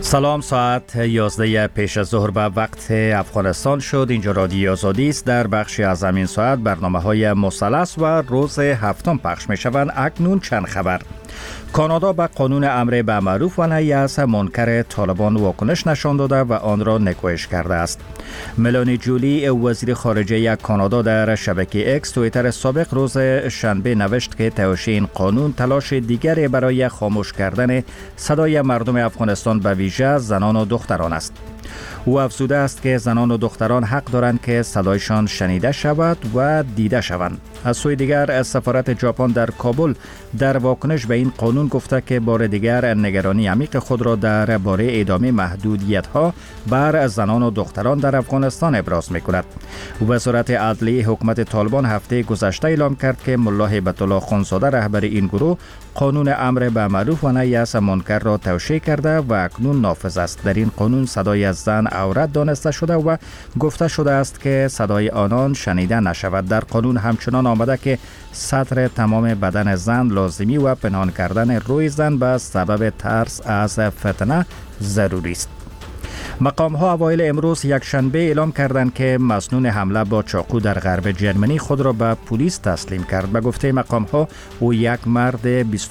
سلام، ساعت 11 پیش از ظهر به وقت افغانستان شد. اینجا رادیو آزادی است. در بخشی از همین ساعت برنامه‌های مثلث و روز هفتم پخش می‌شوند. اکنون چند خبر. کانادا به قانون امر به معروف و نهی از منکر طالبان واکنش نشان داده و آن را نکوهش کرده است. ملانی جولی وزیر خارجه کانادا در شبکه اکس توییتر سابق روز شنبه نوشت که توشیح این قانون تلاش دیگری برای خاموش کردن صدای مردم افغانستان به ویژه زنان و دختران است. او افزوده است که زنان و دختران حق دارند که صدایشان شنیده شود و دیده شوند. از سوی دیگر سفارت ژاپن در کابل در واکنش به این قانون گفته که بار دیگر نگرانی عمیق خود را درباره ادامه محدودیت‌ها بر زنان و دختران در افغانستان ابراز می‌کند. وزارت عدلیه حکومت طالبان هفته گذشته اعلام کرد که ملا هیبت الله خانزاده رهبر این گروه قانون امر به معروف و نهی از منکر را توشیح کرده و اکنون نافذ است. در این قانون صدای از زن عورت دانسته شده و گفته شده است که صدای آنان شنیده نشود. در قانون همچنان آمده که ستر تمام بدن زن لازمی و پنهان کردن روی زن به سبب ترس از فتنه ضروری است. مقام ها اوایل امروز یک شنبه اعلام کردند که مسنون حمله با چاقو در غرب جرمنی خود را به پلیس تسلیم کرد. به گفته مقام ها او یک مرد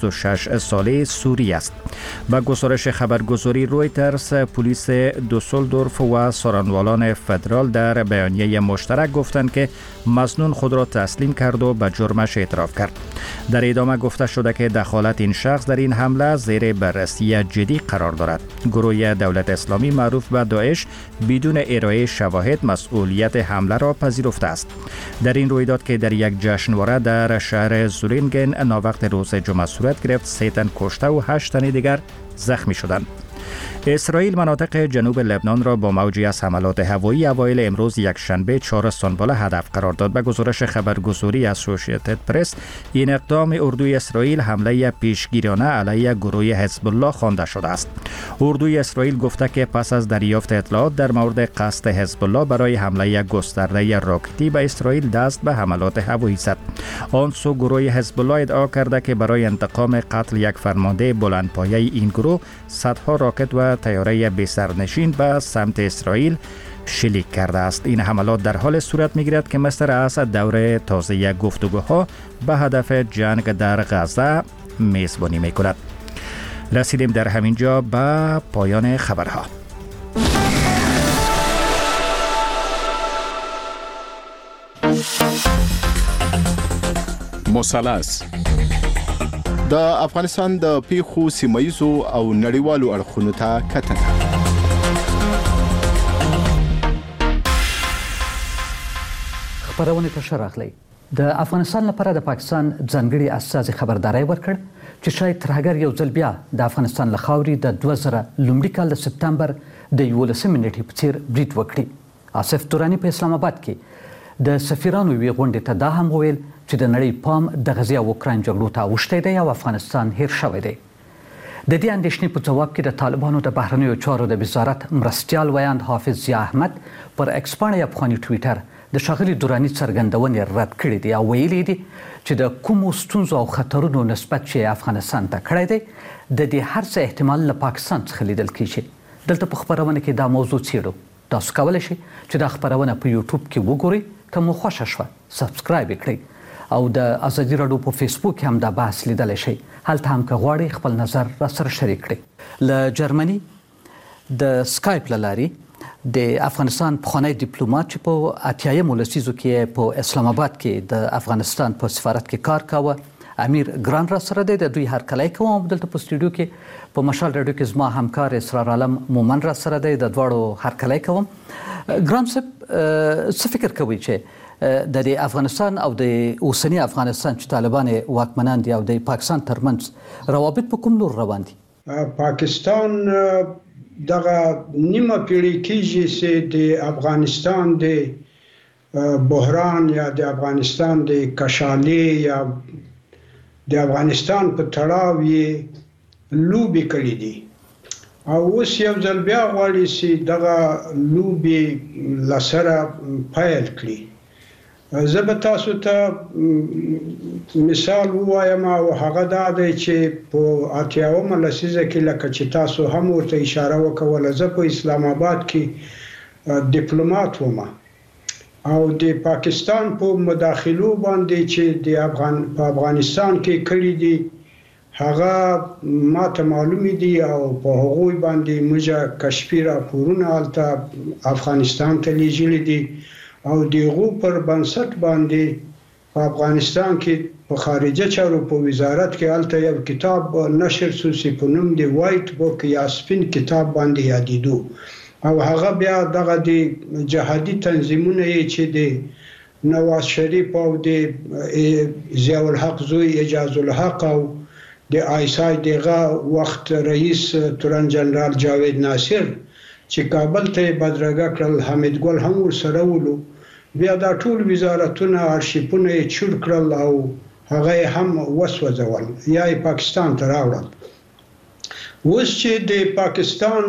26 ساله سوری است. به گزارش خبرگزاری رویترز، پلیس دوسلدورف و سارنوالان فدرال در بیانیه مشترک گفتند که مسنون خود را تسلیم کرد و به جرمش اعتراف کرد. در ادامه گفته شده که دخالت این شخص در این حمله زیر بررسی جدی قرار دارد. گروه دولت اسلامی معروف به داعش بدون ارائه شواهد مسئولیت حمله را پذیرفته است. در این رویداد که در یک جشنواره در شهر زولینگن ناوقت روز جمعه صورت گرفت، 3 تن کشته و 8 تن دیگر زخمی شدند. اسرائیل مناطق جنوب لبنان را با موجی از حملات هوایی اوایل امروز یک شنبه 4 استانبول هدف قرار داد. به گزارش خبرگزاری اسوسییتد پرس، این اقدام اردوی اسرائیل حمله پیشگیرانه علیه گروه حزب الله خوانده شده است. اردوی اسرائیل گفته که پس از دریافت اطلاعات در مورد قصد حزب الله برای حمله گسترده راکتی به اسرائیل دست به حملات هوایی زد. آن سو گروه حزب الله ادعا کرده که برای انتقام قتل یک فرمانده بلندپایه این گروه صدها راکت و طیاره بی سرنشین به سمت اسرائیل شلیک کرده است. این حملات در حال صورت می‌گیرد که مصر از دور تازه گفتگوها به هدف جنگ در غزه میزبانی می‌کند. رسیدیم در همین جا به پایان خبرها. مثلث د افغانستان د پیښو سیمایي او نړیوالو اړخونو ته کتنه. خبرونه ته شراغلی. د افغانستان لپاره د پاکستان ځانګړي استازي خبرداري ورکړ چې شاید ترهګر یو ځل بیا د افغانستان له خاورې د 2000 لومړي کال د سپتمبر د 11 نیټې په څیر برید وکړي. آصف تورانی په اسلام آباد کې د سفیرانو وی غونډې ته دا هم وویل چې د نړۍ پام د غزې او اوکراین جګړو ته اوښتی دی او افغانستان هیر شوی دی. د دې اندېښنې په ځواب کې د طالبانو د بهرنیو چارو د وزارت مرستیال ویاند حافظ ضیا احمد پر ایکس پاڼې افغاني ټویټر د ښاغلي دراني څرګندونې رد کړې دي او ویلي دي چې د کومو ستونزو او خطرونو نسبت چې افغانستان ته کړی دی د دې هر څه احتمال له پاکستان څخه لیدل کېږي. دلته په خبرونه کې دا موضوع څېړو. تاسو کولی شئ چې دا خبرونه په یوټیوب کې وګورئ. که مو خوښه شوه سبسکرایب کړئ او د ازادي راډیو په فیسبوک هم دا بحث لیدلی شئ. هلته هم که غواړئ خپل نظر را سره شریک کړئ. له جرمني د سکایپ له لارې د افغانستان پخوانی ډیپلوماټ چې په 80مو لسیزو کې په اسلام آباد کې د افغانستان په سفارت کې کار کاوه، امیر ګران را سره دی. د دوی هرکلی کوم. دلته په سټوډیو کې په مشال راډیو کې زما همکار اسرار عالم مومن را سره دی. د دواړو هرکلی کوم. ګران صاحب، څه فکر کوئ چې د افغانستان او د اوسنی افغانستان چې طالبان واکمنان دي او د پاکستان ترمنځ روابط په کوم لور روان دي؟ پاکستان دغه نیمه پیړۍ کېږي چې د افغانستان د بحران یا د افغانستان د کشالۍ یا د افغانستان په تړاو یې لوبې کړې دي او اوس یو ځل بیا غواړي چې دغه لوبې له سره پیل کړي. زه به تاسو ته مثال ووایم او هغه دا دی چې په 80مه لسیزه کې لکه چې تاسو هم ورته اشاره وکوله، زه په اسلام آباد کې ډیپلوماټ وم او د پاکستان په مداخلو باندې چې په افغانستان کې کړي دي هغه ماته معلوم دي او په هغوی باندې موږ کشفي راپورونه هلته افغانستان ته لیږلي دي او دغه پر بنسټ باندې په افغانستان کې په خارجه چارو په وزارت کې هلته یو کتاب نشر شو چې په نوم دی وایټ بوک یا سپین کتاب باندې یادېدو او هغه بیا دغه د جهادي تنظیمونه چې د نواز شریف او د ضیاء الحق زوی اعجاز الحق او د آیسای دغه وخت رئیس تورن جنرال جاوید ناصر چې کابل ته بدرګه کړل، حمید ګل هم ورسره ولو، بیا دا ټول وزارتونه ارشیفونه چور کړل او هغه هم وسوځول یا پاکستان ته راوړل. اوس چې د پاکستان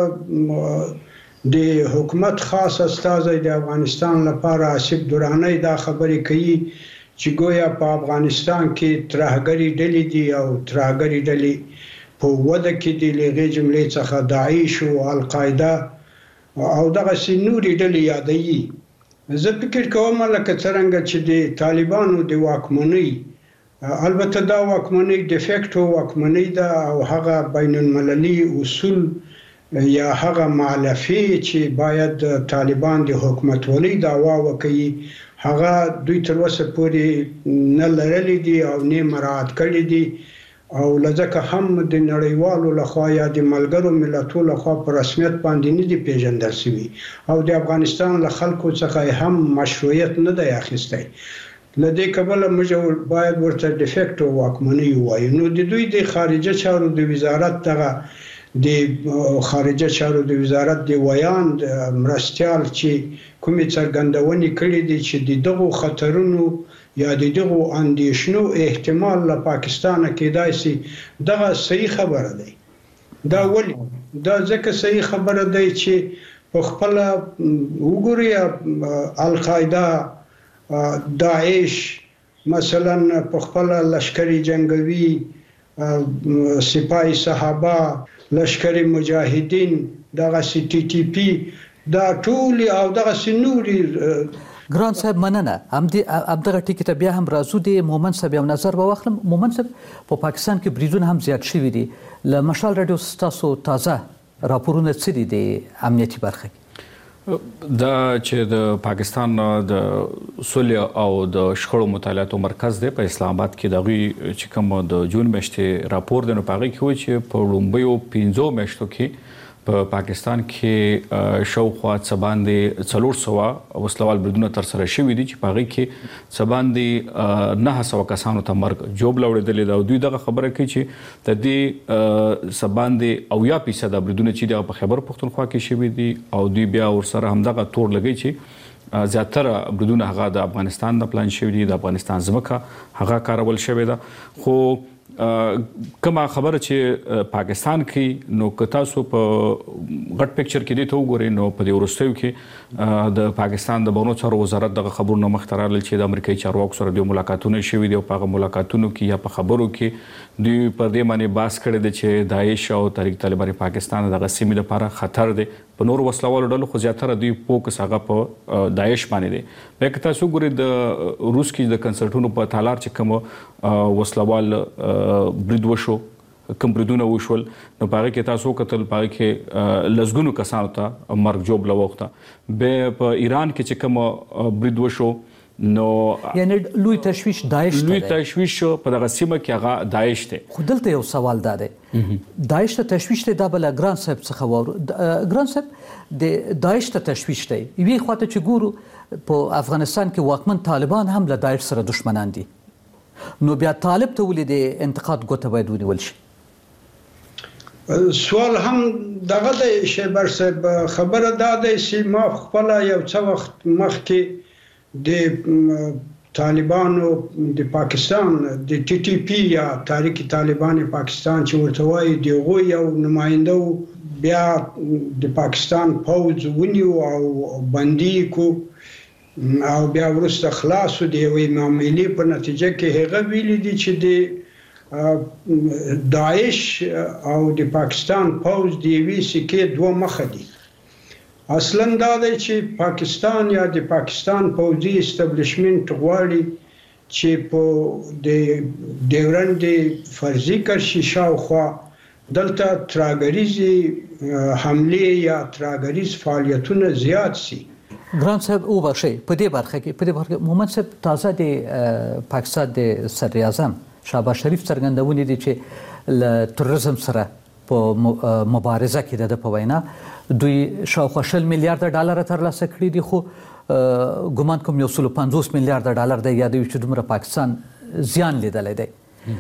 د حکومت خاص استازی د افغانستان لپاره آصف درانی دا خبرې کوي چې گویا په افغانستان کې ترهګری ډلې دي او ترهګری ډلې په وده کې د لغې جملې څخه داعش او القاعده او دغه نوري ډلې یادوي. زه فکر کوم لکه څنګه چې د طالبانو د واکمنۍ، البته دا واکمنۍ د فیکټو واکمنۍ ده او هغه بین المللي اصول یا هغه مالفي چې باید طالبان د حکومتولۍ دعوا وکړي هغه دوی تر اوسه پورې نه لرلې دي او نه مراعات کړې دي او لکه هم د نړیوالو لخوا یا د ملګرو ملتونو لخوا په رسمیت باندې نه دي پیژندل شوي او د افغانستان له خلکو څخه هم مشروعیت نه دی اخیستی. لدې کبله موږ باید ورته د فیکټو واکمنۍ ووایو. نو د دوی د خارجه چارو د وزارت دغه د خارجه چارو د وزارت د ویان مرستیال چې کومې څرګندونې کړې دي چې دغه خطرونو یا دغه اندیشنو احتمال له پاکستان کېدای شي، دغه صحیح خبره ده. دا ولی دا ځکه صحیح خبره ده چې په خپل وګورئ القاعده، داعش مثلا په خپل لشکري جنگوي، سپاه صحابه، لشکري مجاهدین، دغه ټي ټي پی، دا ټول او دغه نوري. ګران صاحب مننه. همدغه ټکي ته بیا هم راځو. د مومن صاحب یو نظر به واخلم. مومن صاحب په پاکستان کې بریدونه هم زیات شوي دي. له مشال رادیو ستاسو تازه راپورونه څه دي د امنیتي برخه کې؟ دا چې د پاکستان د صلح او د شخړو مطالعاتو مرکز دی په اسلام آباد کې دغه چې کوم د جون میاشتې راپور دی نو پاغي کې وایي چې په لومبیو 15 میاشتو کې په پاکستان کې شاوخوا څه باندې 400 وسلوال بریدونه تر سره شوي دي چې پاغي کې څه باندې 900 کسانو ته مرګ جوب لوړېدلې ده او دوی دغه خبره کوي چې د دې څه باندې 80% بریدونه چې د خیبر پختونخوا کې شوي دي او دوی بیا ورسره همدغه تور لګي چې زیاتره بریدونه هغه د افغانستان د پلان شوي دي، د افغانستان ځمکه هغه کارول شوې ده. خو کما خبره چې پاکستان کې نو که تاسو په غټ پکچر کې دی ته وګورئ نو په دې وروستیو کې د پاکستان د بهرنیو چارو وزارت دغه خبرونه مخته راغلل چې د امریکایي چارواکو سره د ملاقاتونو شوي دي او په هغه ملاقاتونو کې یا په خبرو کې دوی پر دې باندې بحث کړی دی چې داعش او تحریک طالبان پاکستان دغه سیمې لپاره خطر دی. په نور وسلوالو ډلو خو زیاتره دوی فوکس هغه په داعش باندې دی. بیا که تاسو وګورئ د روس کې د کنسرټونو په تالار چې کوم وسلوال برید وشو، کوم بریدونه وشول نو پاره کې تاسو کتل پاره کې لزګونو کسانو ته مرګ جوب لوخته. به په ایران کې چې کوم برید وشو نو یعنی لوی تشویش داعش ته، لوی تشویش په دغه سیمه کې هغه داعش ته. خو دلته یو سوال دا دی، داعش ته تشویش ته دا بل ګران صاحب څخه وره ګران صاحب د داعش ته تشویش دی وی خواته چې ګورو په افغانستان کې واکمن طالبان هم له داعش سره دشمنان دي، نو بیا طالب ته ولې د انتقاد ګوته باید ونیول شي؟ سوال هم دغه د شیبر صاحب خبره دا ده چې ما خپل یو څه وخت مخکې د طالبانو د پاکستان د ټي ټي پی یا تحریک طالبان پاکستان چې ورته وایي دغه یو نماینده بیا د پاکستان پوځ ونیو او بندي کو او بیا وروسته خلاص د یوې معاملې په نتیجه کې هغه ویلي دي چې د داعش او د پاکستان پوځ د یوې سکې دوه مخه دي. اصلا دا دی چې پاکستان یا د پاکستان پوځي استابلیشمنت غواړي چې په د ډیورنډ فرضي کرشي شاوخوا دلته تراګریزي حمله یا تراګریز فعالیتونه زیات سي. ګران صاحب وبخښئ په دې برخه کې محمد صاحب تازه د پاکستان د صدر اعظم شهباز شریف څرګندونې دي چې له تروریزم سره په مبارزه کې د په وینا دوی شاوخوا 20 میلیارډ ډالر ترلاسه کړي دي، خو ګومان کوم 150 میلیارډ ډالر د یادوي چې دومره پاکستان زیان لیدلی دی.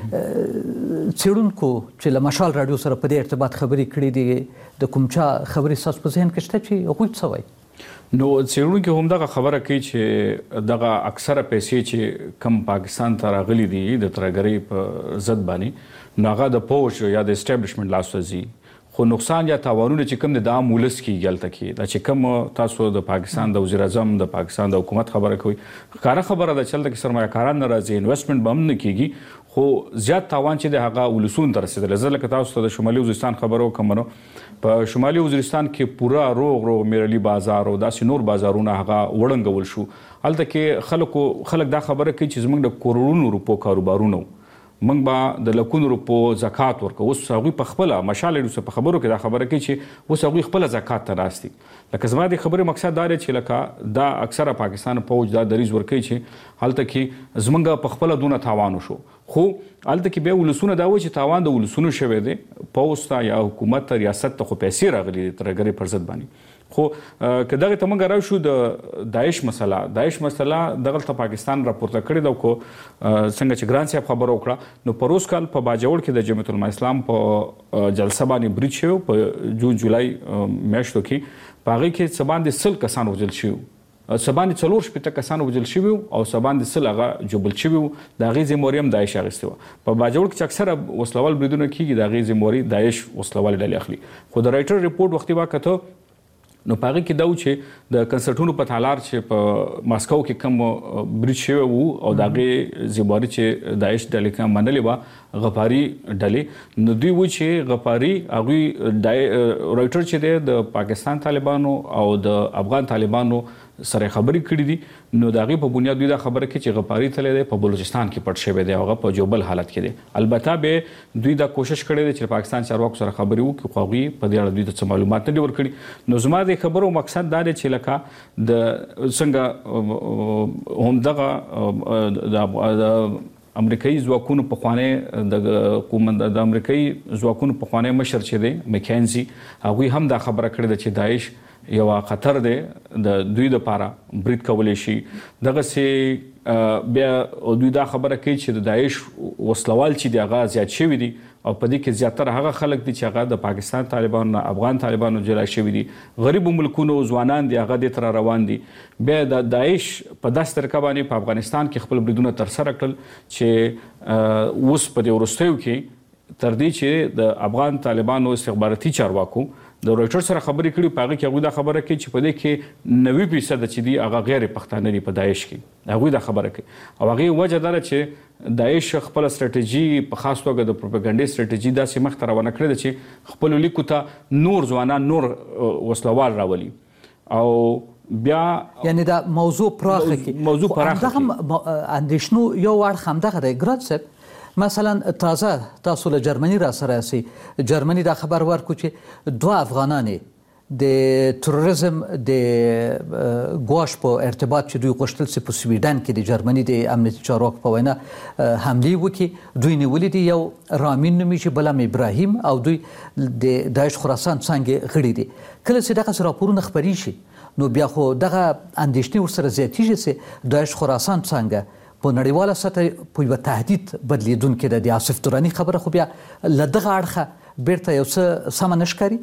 څېړونکو چې له مشال راډیو سره په دې ارتباط خبرې کړې دي د کوم چا خبرې ستاسو په ذهن کې شته چې هغوی څه وایي؟ نو څېړونکي هم دغه خبره کوي چې دغه اکثره پیسې چې کم پاکستان ته راغلي دي د ترهګرۍ په ضد باندې نو هغه د پوځ یا د اسټابلیشمنټ لاس ته ځي، خو نقصان یا تاوانونه چې کم د عام ولس کې هلته کې دا چې کم تاسو د پاکستان د وزیر اعظم د پاکستان د حکومت خبره کوي ښکاره خبره ده چې هلته کې سرمایه‌کاران نه راځي، انویسټمنټ به هم نه کېږي، خو زیات تاوان چې د هغه ولسونو ته رسېدلی. زه لکه تاسو ته د شمالي وزیرستان خبره وکړم نو په شمالي وزیرستان کې پوره روغ میرلي بازار او داسې نور بازارونه هغه وړنګول شو. هلته کې خلک دا خبره کوي چې زموږ د کروڑونو روپو کاروبارونه موږ به د لکونو روپو زکات ورکو. اوس هغوی په خپله مشال روسه په خبرو کې دا خبره کوي چې اوس هغوی خپله زکات ته ناست دي. لکه زما د خبرې مقصد دا دی چې لکه دا اکثره پاکستان پوځ دا دریځ ورکوي چې هلته کې زموږ په خپله دونه تاوان وشو، خو هلته کې بیا ولسونه دا وایي چې تاوان د ولسونو شوی دی، پوځ ته یا حکومت ته ریاست ته خو پیسې راغلي دي ترهګرۍ پر ضد باندې. خو که دغه ته موږ راشو د داعش مسله دغلته پاکستان راپورته کړې ده، خو څنګه چې ګران صاحب خبره وکړه نو په روز کال په باجوړ کې د جمعیت العلماء اسلام په جلسه باندې برید شوی په جون جولای میاشتو کې، په هغې کې څه باندې 100 کسان وژل شوي، څه باندې 4 کسان وژل شوي او څه باندې 100 هغه جوبل شوي وو. د هغې ذمهواري هم داعش اخیستې وه. په باجوړ کې چې اکثره وسلوال بریدونه کېږي د هغې ذمهواري داعش وسلوالې ډلې اخلي. خو د رایټر رپورټ وختي واکته نو په هغې کې دا و چې د کنسرټونو په تالار چې په ماسکو کې کم برید شوی وو او د هغې ذمهواري چې داعش ډلې کوم منلې وه غفاري ډلې، نو دوی و چې غفاري هغوی رایټر چې دی د پاکستان طالبانو او د افغان طالبانو سره خبرې کړې دي، نو د هغې په بنیاد دوی دا خبره کوي چې غفاري تللی دی په بلوچستان کې پټ شوی دی او هغه په جوبل حالت کې دی. البته بیا دوی دا کوشش کړی دی چې پاکستان چارواکو سره خبرې وکړي، خو هغوی په دې اړه دوی ته څه معلومات نه دي ورکړي. نو زما د خبرو مقصد دا دی چې لکه د څنګه همدغه د امریکایي ځواکونو پخوانی د امریکایي ځواکونو پخوانی مشر چې دی مکینزي، هغوی هم دا خبره کړې ده چې داعش یو خطر دی د دوی دپاره برید کولی شي. دغسې بیا دوی دا خبره کوي چې د داعش وسلوال چې دی هغه زیات شوي دي او په دې کې زیاتره هغه خلک دي چې هغه د پاکستان طالبانو نه افغان طالبانو جلا شوي دي، غریبو ملکونو ځوانان دي هغه دې ته روان دي. بیا د داعش په داسې طریقه باندې په افغانستان کې خپل بریدونه ترسره کړل چې اوس په دې وروستیو کې تر دې چې د افغان طالبانو استخباراتي چارواکو د رایټر سره خبرې کړي، په هغې کې هغوی دا خبره کوي چې په دې کې 90% چې دي هغه غیر پښتانه دي په داعش کې، هغوی دا خبره کوي. او هغې وجه دا ده چې داعش خپله سټراټیجي په خاص توګه د پروپاګنډي سټراټیجي داسې مخته روانه کړې ده چې خپلو لیکو ته نور ځوانان نور وسلوال راولي او بیا یعنی دا موضوع پراخه کې همدغه اندېښنو یو اړخ همدغه دی. ګران صاحب مثلا تازه تاسو له جرمني را سره یاستئ، جرمني دا خبر ورکړو چې 2 افغانان د تروریزم د ګواښ په ارتباط چې دوی غوښتل چې په سویډن کې د جرمني د امنیتي چارواکو په وینا حملې وکړي، دوی نیولي دي یو رامین نومیږي بل هم ابراهیم او دوی د داعش خراسان څانګې غړي دي. کله چې دغسې راپورونه خپرې شي نو بیا خو دغه اندېښنې ورسره زیاتېږي چې داعش خراسان څانګه په نړیواله سطح په یوه تهدید بدلیدونکې ده. د آصف دراني خبره خو بیا له دغه اړخه بیرته یو څه سمه نه ښکاري.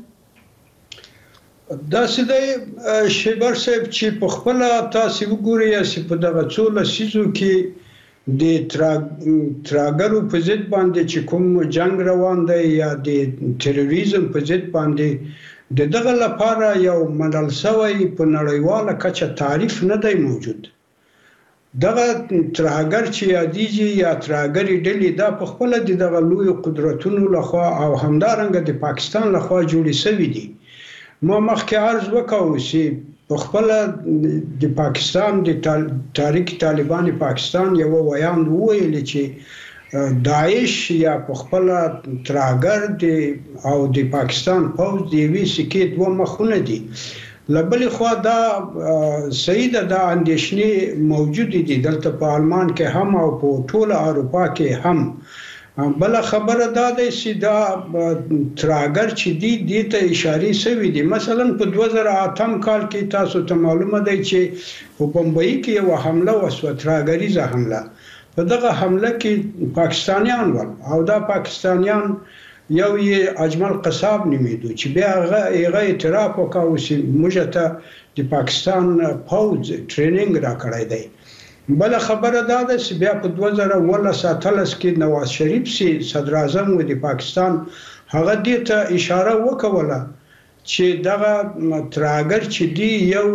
داسې دی شیبر صاحب چې په خپله تاسې وګورئ چې په دغه څو لسیزو کې د ترهګرو په ضد باندې چې کوم جنګ روان دی یا د تروریزم په ضد باندې د دغه لپاره یو منل شوی په نړیواله کچه تعریف نه دی موجود. دغه ترهګر چې یادېږي یا ترهګرې ډلې دا په خپله د دغه لویو قدرتونو لخوا او همدارنګه د پاکستان لخوا جوړې شوي دي. ما مخکې عرض وکړو چې په خپله د پاکستان د تحریک طالبان پاکستان یو ویان وویل چې داعش یا په خپله ترهګر او د پاکستان پوځ د یوې سکې دوه مخونه دي. لبلې خوا دا صحیح ده، دا اندېښنې موجودې دي دلته په آلمان کې هم او په ټوله اروپا کې هم. بله خبره دا ده چې دا ترهګر چې دي دې ته اشارې شوي دي. مثلا په 2008 کال کې تاسو ته معلومه دی چې په بمبئی کې یوه حمله وشوه، ترهګریزه حمله. په دغه حمله کې پاکستانیان ول او دا پاکستانیان یو یې اجمل قصاب نومیدو چې بیا هغه اعتراف وکړ چې موږ ته د پاکستان پوځ ټریننګ راکړی دی. بله خبره دا ده چې بیا په 2018 کې نواز شریف چې صدر اعظم و د پاکستان، هغه دې ته اشاره وکوله چې دغه ترهګر چې دی یو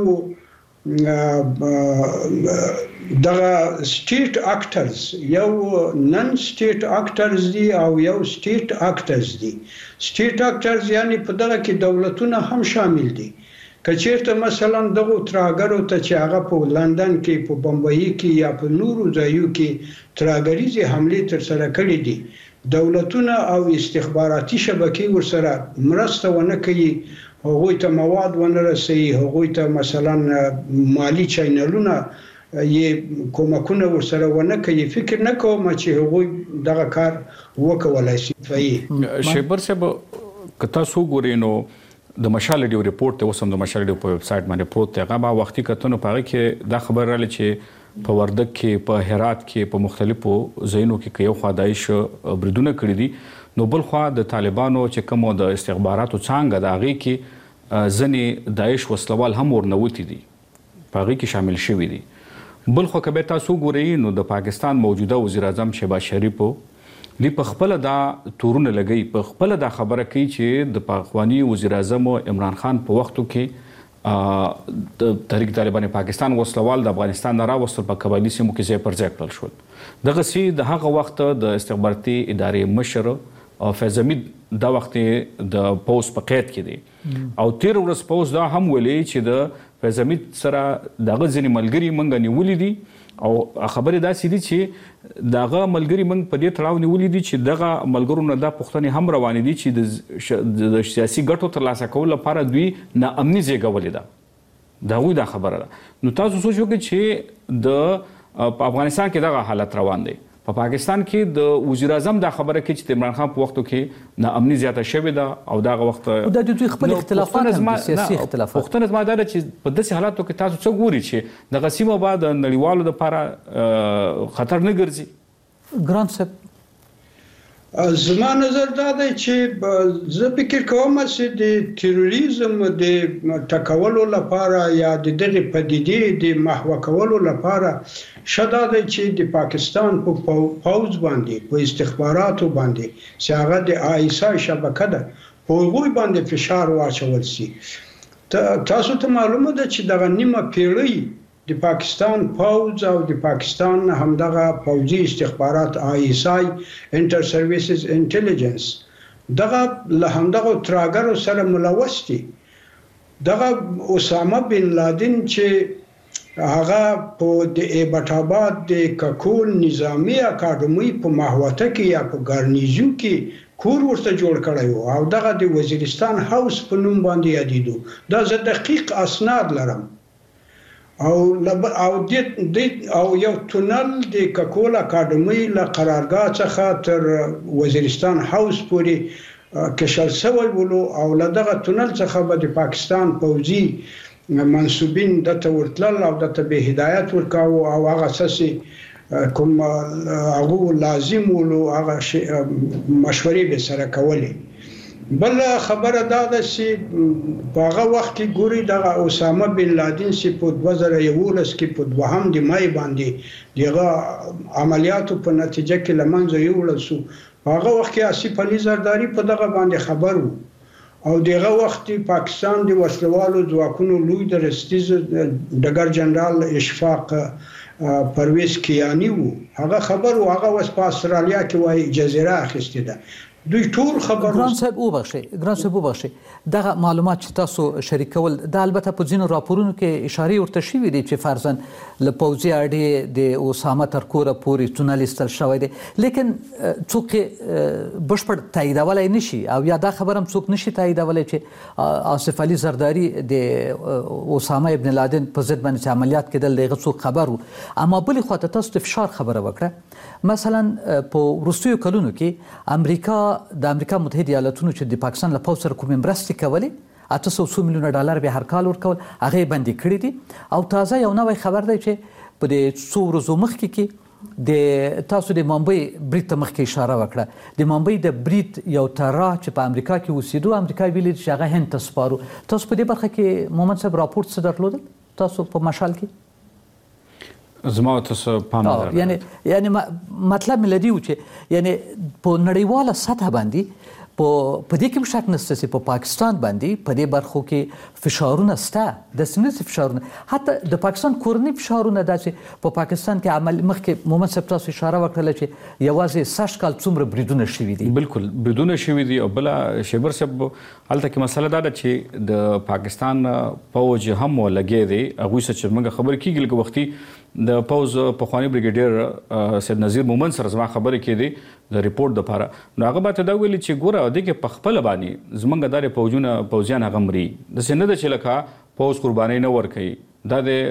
دغه سټیټ اکټرز، یو نن سټیټ اکټرز دي او یو سټیټ اکټرز دي. سټیټ اکټرز یعنی په دغه کې دولتونه هم شامل دي. که چیرته مثلا دغه ترهګرو ته چې هغه په لندن کې، په بمبئی کې یا په نورو ځایو کې ترهګریزې حملې ترسره کړې دي، دولتونه او استخباراتي شبکې ورسره مرسته ونه کوي، هغوی ته مواد ونه رسوي، هغوی ته مثلا مالی چینلونه یې کومکونه ورسره ونه کوي. فکر نه کوم چې هغوی دغه کار وکولای شي. شیبر صاحب که تاسو ګورئ نو د مشال ډیو ریپورت ته اوس هم د مشال ډیو په ویب سایټ باندې پروت دی. هغه ما وختي کتنو په هغه کې دا خبر راغله چې په وردګ کې، په هرات کې، په مختلفو ځایونو کې یو خوا داعش بریدونه کړي دي، نو بل خوا د طالبانو چې کوم د استخباراتو څانګه د هغې کې ځینې داعش وسلوال هم ورنوتي دي، په هغې کې شامل شوي دي. بل خوا که بیا تاسو وګورئ نو د پاکستان موجوده وزیر اعظم شهباز شریفو دی په خپله دا تورونه لګوي، په خپله دا خبره کوي چې د پخواني وزیر اعظم عمران خان په وختو کې د تحریک طالبان پاکستان وسلوال د افغانستان نه راوستل، په قبایلي سیمو کې ځای پر ځای کړل شول. دغسې د هغه وخت د استخباراتي ادارې مشر فیض حمید دا وخت د پوځ په قید کې دی او تیر ورځ پوځ دا هم ویلي چې د فیض حمید سره دغه ځینې ملګري موږ نیولي دي او خبرې داسې دي چې دغه ملګري موږ په دې تړاو نیولي دي چې دغه ملګرو نه دا پوښتنې هم روانې دي چې د سیاسي ګټو ترلاسه کولو لپاره دوی ناامني زېږولې ده. د هغوی دا خبره ده. نو تاسو سوچ وکړئ چې په افغانستان کې دغه حالت روان دی. په پاکستان کې د وزیر اعظم دا خبره کوي چې د عمران خان په وختو کې ناامني زیاته شوې ده او دغه وخت دا د دوی خپل اختلافات هم سیاسي اختلافات. پوښتنه زما دا ده چې په داسې حالاتو کې تاسو څه ګورئ چې دغه سیمه به د نړیوالو لپاره خطر نه ګرځي؟ ګران صاحب زما نظر دا دی چې زه فکر کوم چې د تروریزم د ټکولو لپاره یا د دغه پدیدې د محو کولو لپاره شدا دی چې د پاکستان په پوځ باندې، په استخباراتو باندې چې هغه د آیسای شبکه ده، په هغوی باندې فشار واچول شي. تاسو ته معلومه ده چې دغه نیمه پیړۍ د پاکستان پوځ او د پاکستان همدغه پوځي استخبارات آیسای انټر سرویسز انټيليجنس دغه له همدغه ترهګرو سره ملوث دي. دغه اسامه بن لادن چې هغه په د ایبټ آباد د ککول نظامی اکاډمي په ماهوته کې یا په ګارنیزیون کې کور ورته جوړ کړی و او دغه د وزیرستان هاوس په نوم باندې یادېدو. دا زه دقیق اسناد لرم. او یو تونل د ککول اکاډمي له قرارګاه څخه تر وزیرستان هاوس پورې کشل شوی ولو او له دغه تونل څخه به د پاکستان پوځي منسوبین دته ورتلل او دته به هدایت ورکاو او هغه اساسي کوم هغه لازم ولو هغه مشورې به سره کولې. بل خبره دا ده چې په هغه وخت کې ګوري دغه اسامه بن لادن چې په 2011 کې په 2 د مای باندې دغه عملیاتو په نتیجه کې لمنځه یوړل شو. هغه وخت کې آصف علي زرداری په دغه باندې خبر وو او دغه وخت پاکستان د وسلوالو ځواکونو لوی درستیز ډګر جنرال اشفاق پرویز کیانی وو هغه خبر او هغه وس په استرالیا کې وای جزیره اخیسته ده دوی ټول خبر ګران صاحب وبخښي دغه معلومات چې تاسو شریکول د البته په ځینو راپورونو کې اشاره ورته شوې دي چې فرضاً له پوځي اډې د اسامه تر کوره پورې تونل ایستل شوی دی لیکن څوک بشپړ تاییدولی نشي او یا دا خبر هم څوک نشي تاییدولی چې آصف علي زرداري د اسامه ابن لادن په ضد باندې عملیات کېدل دغه څوک خبر وو اما بلې خواته تاسو د فشار خبره وکړه مثلا په وروستیو کلونو کې د امریکا متحده ایالاتونو چې د پاکستان له پوځ سره کومې مرستې کولې 800 میلیونه ډالر به هر کال ورکول هغه بندي کړی دي او تازه یو نوی خبر دی چې په دې څو ورځو مخکې د تاسو د ممبئی برید ته مخکې اشاره وکړه د ممبئی د برید یو طرح چې په امریکا کې اوسېدو امریکا ویلي چې هغه هند ته سپارو تاسو په دې برخه کې مومند صاحب راپورټ څه درلودل تاسو په مشال کې زما تاسو پام یعنی مطلب ملدي و چې یعنی په نړیواله سطح باندې په دې کې شک نشته چې په پاکستان باندې په دې برخو کې فشارونه شته د سنت فشارونه حتی د پاکستان کورنی فشارونه داسې په پاکستان کې عمل مخکې مومند صاحب تاسو اشاره وکړه چې یوازې 60 کال څومره بریدونه شوي دي بالکل بریدونه شوي دي او بل شیبر صاحب هلته کې مسله دا ده چې د پاکستان پوج هم ولګي دي هغه څه موږ خبر کیږي لکه وختي د پوز پخوانی بریګیډیر سید نذیر مومن سره زما خبرې کېدې د ریپورت لپاره نو هغه به ته دا ویلي چې ګوره د کې په خپل باندې زمونږ دارې پوځیان هغه مري د سینه د چې لکه پوز قرباني نه ورکوي دا د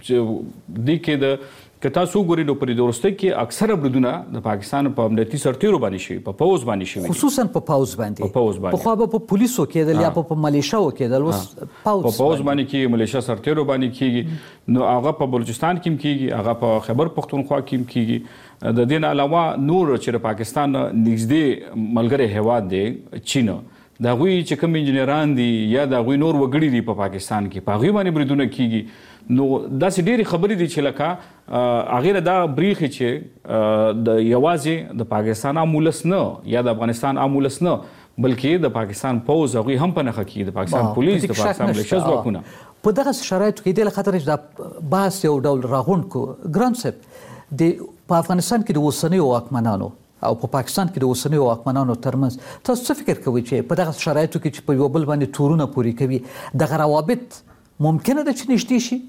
دې کې د که تاسو ګورئ نو پرې د وروستۍ کې اکثره بریدونه د پاکستان په امنیتي سرتیرو باندې شوي په پوځ باندې شوي خصوصا په پوځ باندې پخوا به په پولیسو کېدل یا په ملیشاو کېدل اوس په پوځ باندې کېږي ملیشا سرتیرو باندې کېږي نو هغه په بلوچستان کې هم کېږي هغه په خیبر پښتونخوا کې هم کېږي د دې نه علاوه نور چې د پاکستان نږدې ملګری هیواد دی چین د هغوی چې کوم انجینران دي یا د هغوی نور وګړي دي په پاکستان کې په هغوی باندې بریدونه کېږي نو داسې ډېرې خبرې دي چې لکه هغې دا بریښي چې د یوازې د پاکستان عام ولس نه یا د افغانستان عام ولس نه بلکې د پاکستان پوځ هغوی هم په نښه کېږي د پاکستان پولیس د پاکستان ملیشا ځواکونه په دغسې شرایطو کې دې له خاطره چې دا بحث یو ډول راغونډ کړو ګران صاحب په افغانستان کې د اوسنیو واکمنانو او په پاکستان کې د اوسنیو واکمنانو ترمنځ تاسو څه فکر کوئ چې په دغه شرایطو کې چې په یو بل باندې تورونه پورې کوي دغه روابط ممکنه ده چې نږدې شي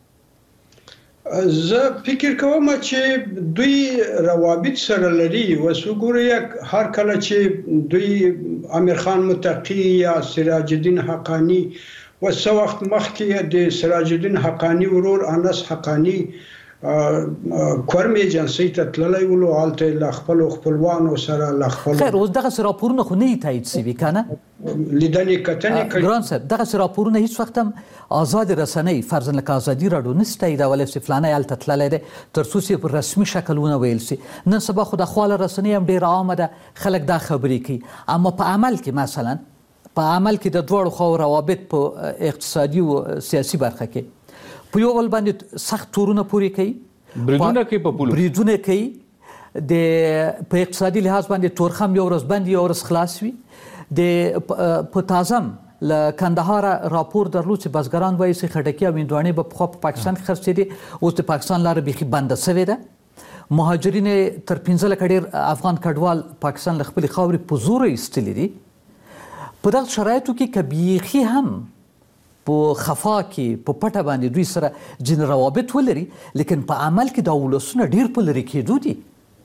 زه فکر کوم چې دوی روابط سره لري وسوګوري هر کله چې دوی امیر خان متقی یا سراج الدین حقانی وسو وخت مخکې د سراج الدین حقانی ورور انس حقانی کورم ایجنسی ته تللی ولو هلته له خپلو خپلوانو سره له خپلو خیر اوس دغسې راپورونه خو نه یې تایید سوي که نه لیدنې کتنې کړي ګران صاحب دغسې راپورونه هیڅ وخت هم ازادې رسنۍ فرضاً لکه ازادي راډیو نشي تاییدولی چې فلانی هلته تللی دی تر څو چې په رسمي شکل ونه ویل سي نن سبا خو د خواله رسنۍ هم ډېره عامه ده خلک دا خبرې کوي اما په عمل کې مثلا په عمل کې د دواړو خواو روابط په اقتصادي او سیاسي برخه کې په یو بل باندې سخت تورونه پورې کوي بریدونه کوي په پولو بریدونه کوي په اقتصادي لحاظ باندې تورخم یو ورځ بند یو ورځ خلاص وي په تازم له کندهار راپور درلود چې بزګران وایي چې خټکي او هندواڼې به پخوا په پاکستان کې خرڅېدې اوس د پاکستان لاره بیخي بنده سوې ده مهاجرین تر 15 لکه ډېر افغان کډوال پاکستان له خپلې خاورې په زوره ایستلي دي په دغه شرایطو کې که بیخي هم په خفا کې په پټه باندې دوی سره ځینې روابط ولري لیکن په عمل کې دا ولسونه ډېر په لرې کېدو دي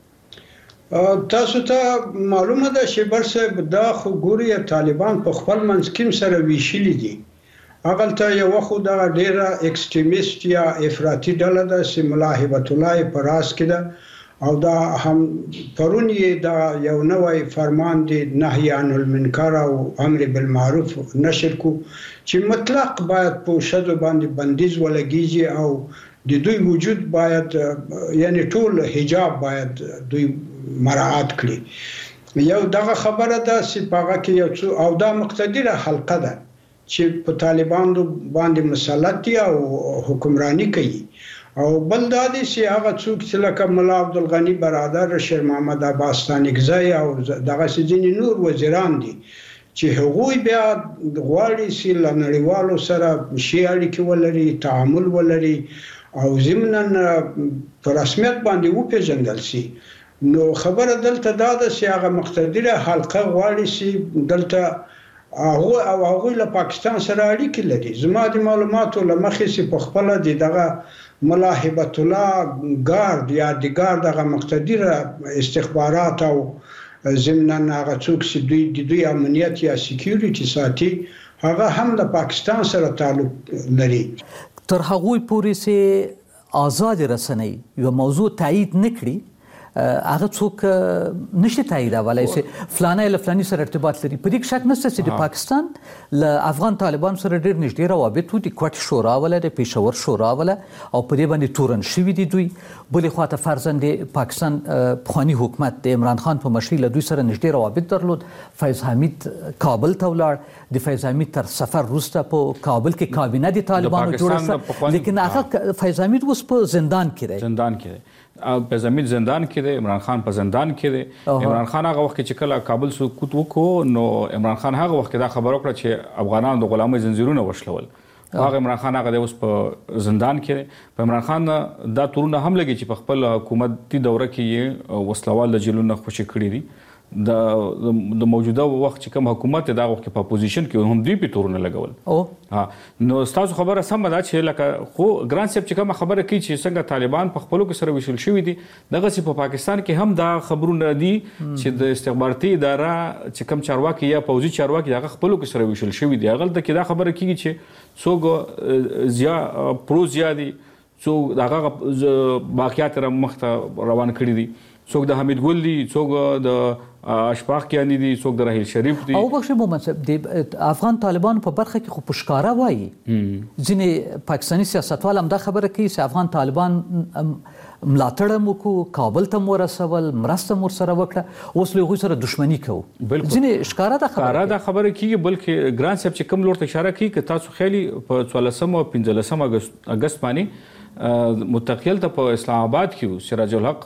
تاسو ته معلومه ده شیبر صاحب دا خو ګوري طالبان په خپل منځ کې سره ویشلي دي هغلته یو خو دا ډېره اکسټریمیست یا افراطي ډله ده چې ملا هبت الله په راس کې ده او دا هم پرون یې دا یو نوی فرمان دی نهی عن المنکر او امر بالمعروف نشر کو چې مطلق باید په شذو باندې بندیز ولګیږي او د دوی وجود باید یعنی ټول حجاب باید دوی مراعات کړي یو دغه خبره ده چې پاغه کې یو څو او دا مقتدره حلقه ده چې په طالبانو باندې مسلط دي او حکمرانی کوي او بل دا دي چې هغه څوک چې لکه ملا عبدالغني برادر شیر محمد عباس ستانکزی او دغه ځینې نور وزیران دي چې هغوی بیا غواړي چې له نړیوالو سره ښې اړیکې ولري، تعامل ولري او ضمناً په رسمیت باندې وپېژندل شي. نو خبره دلته دا ده چې هغه مقتدره حلقه غواړي چې دلته هغوی له پاکستان سره اړیکې لري. زما د معلوماتو له مخې چې په خپله د دغه ملا هبت الله ګارد یا د ګارد هغه مقتدره استخبارات او ضمناً هغه څوک چې دوی امنیت یا سکیوریټي ساتي هغه هم د پاکستان سره تعلق لري. تر هغوی پورې چې آزاد رسنۍ یو موضوع تایید نکړي هغه څوک نشي تاییدولی چې فلانی له فلاني سره ارتباط لري. په دې کې شک نشته چې د پاکستان له افغان طالبانو سره ډېر نږدې روابط وو. د کوټ شورا وله د پېښور شورا وله او په دې باندې تورن شوي دي دوی. بلې خواته فرضاً د پاکستان پخواني حکومت د عمران خان په مشرۍ له دوی سره نږدې روابط درلود. فیض حمید کابل ته ولاړ. د فیض حمید تر سفر وروسته په کابل کې کابینه د طالبانو جوړه شوه، لیکن هغه فیض حمید اوس په زندان کې دی. فیض حمید زندان کې دی، عمران خان په زندان کې دی. عمران خان هغه وخت چې کله کابل سقوط وکړو نو عمران خان هغه وخت دا خبره وکړه چې افغانانو د غلامۍ زنځیرونه وشلول. هغه عمران خان هغه اوس په زندان کې دی. په عمران خان دا تورونه هم لګي چې په خپل حکومتي دوره کې یې وسلوال د جیلونو خوشي کړي دي. د موجوده وخت چې کوم حکومت دا وخت په اپوزیشن کې هم دوی په تورونه لګول. نو تاسو خبره سم ده چې لکه خو ګران صاحب چې کوم خبره کوي چې څنګه طالبان په خپلو کې سره وشل شوي دي، دغه چې په پاکستان کې هم دا خبرونه دي چې د استخباراتي اداره چې کوم چارواکي یا پوځي چارواکي هغه خپلو کې سره وشل شوي دي. هغه د کې دا خبره کیږي چې څوک پروزیا دي، څوک دغه باقیات مخته روان کړي دي، څوک د حمید ګل دي، څوک د اشفاق کیانی دي، څوک د راهیل شریف دي. او بخښه مومن صاحب د افغان طالبانو په برخه کې خو پښکاره وایي ځینې پاکستاني سیاستوال هم دا خبره کوي چې افغان طالبان ملاتړ مو وکړو، کابل ته مو ورسول، مرسته مو ورسره وکړه، اوس له هغوی سره دښمني کوو. ځینې ښکاره دا خبره کیږي. بلکې ګران صاحب چې کوم لور ته اشاره کوي که تاسو خیالي په 14 او 15 اګست باندې متقیل ته په اسلام آباد کې سراج الحق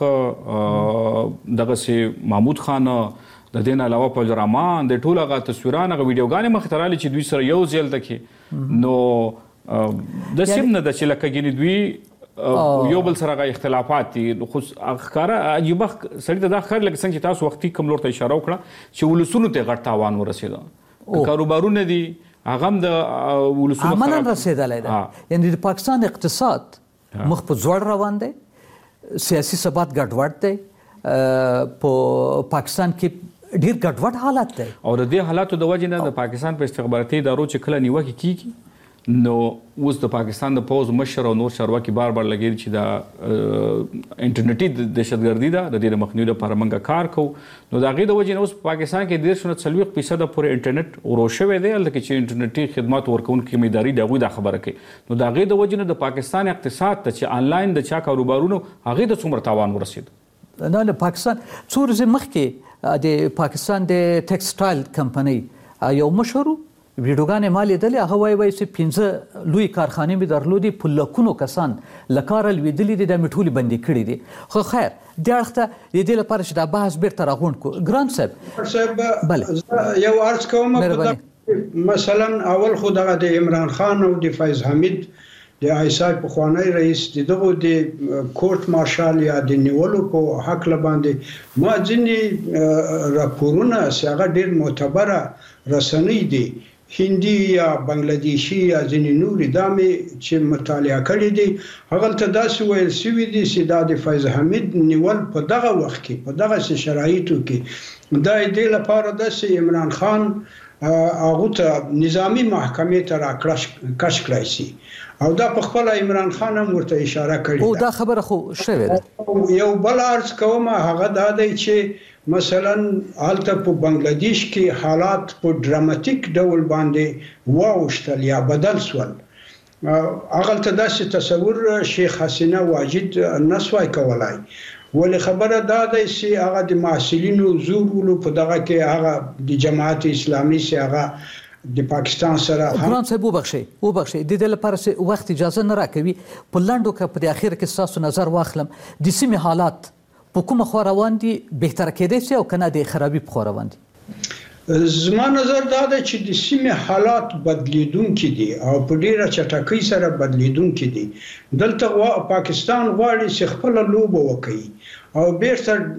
دغه سي محمود خان د دین علاوه په رحمان د ټول هغه تصویران هغه ویډیوګانې مخ ته راغلي چې دوی سره یو ځل کې نو د سیم نه د چې لکه ګینې دوی یو بل سره اختلافات دي. خو ښکاره عجیبه سړي ته دا ښکاري لکه څنګه چې تاسو وختي کوم لور ته اشاره وکړه چې ولسونو ته غټ تاوان ورسېده. کاروبارونه دي هغه هم د ولسونو عملاً رسېدلی ده. یعنې د پاکستان اقتصاد مخ په ځوړ روان دی، سیاسي ثبات ګډوډ دی، په پاکستان کې ډیر ګډوډ حالت دی. او د دې حالاتو د وجې نه د پاکستان په استخباراتي ادارو چې کله نیوکې کیږي نو اوس د پاکستان د پوز مشر او نور چارواکي بار لګي چې دا انټرنیټي دهشتګردي ده، د دې مخنیوي لپاره موږ کار کوو. نو د هغې د وجې نه اوس په پاکستان کې 40% پورې انټرنیټ ورو شوی دی، هلته چې انټرنیټي خدمات ورکوونکي کوم ادارې دي هغوی دا خبره کوي. نو د هغې د وجې نه د پاکستان اقتصاد ته چې آنلاین د چا کاروبارونو هغې ته څومره تاوان ورسېد. نه د پاکستان څو ورځې مخکې د پاکستان د ټیکسټایل کمپنۍ یو مشهور ویډیوګانې ما لیدلې، هغه وایي چې 15 لوی کارخانې مې درلودې، په لکونو کسان له کاره لوېدلي دي، دا مې ټولې بندې کړي دي. خو خیر دې اړخ ته د دې لپاره چې دا بحث بیرته راغونډ کړو. ګران صاحب یو عرض کوم، مثلا اول خو دغه د عمران خان او د فیض حمید د آیسای پخوانی رئیس دغه د کورټ مارشال یا د نیولو په حق باندې ما ځینې راپورونه چې هغه ډېر معتبره رسنۍ دي، هندي یا بنگلادیشي یا ځینې نورې دا مې چې مطالعه کړي دي، هغه ته داسې ویل شوي دي چې دا د فیض حمید نیول په دغه وخت کې په دغه شرایطو کې دا دې لپاره ده چې عمران خان هغه ته نظامی محکمې ته راکش کړای شي. او دا په خپل عمران خان هم ورته اشاره کړې او دا خبره خو شوې ده. یو بل عرض کوم هغه دا دی چې مثلا حالت په بنگلاديش کې حالات په ډراماتیک ډول باندې واوښتل یا بدل شول. هغه ته داسې تصور شیخ حسینه واجد نسوای کولای، ولې خبره دا ده چې هغه د محصلینو زورولو په دغه کې هغه د جماعت اسلامي سي هغه د پاکستان سره ګران صاحب وبخښئ د دې لپاره چې وخت اجازه نه راکوي، په لنډو کې په اخر کې ستاسو نظر واخلم د سیمې حالات په کومه خوا روان دي، بهتره کېدای شي او کنه د خرابي په خوا روان دي؟ زما نظر دا دی چې د سیمې حالات بدلیدونکي دي او په ډیره چټکۍ سره بدلیدونکي دي. دلته پاکستان غواړي چې خپل لوبه وکړي او بیرته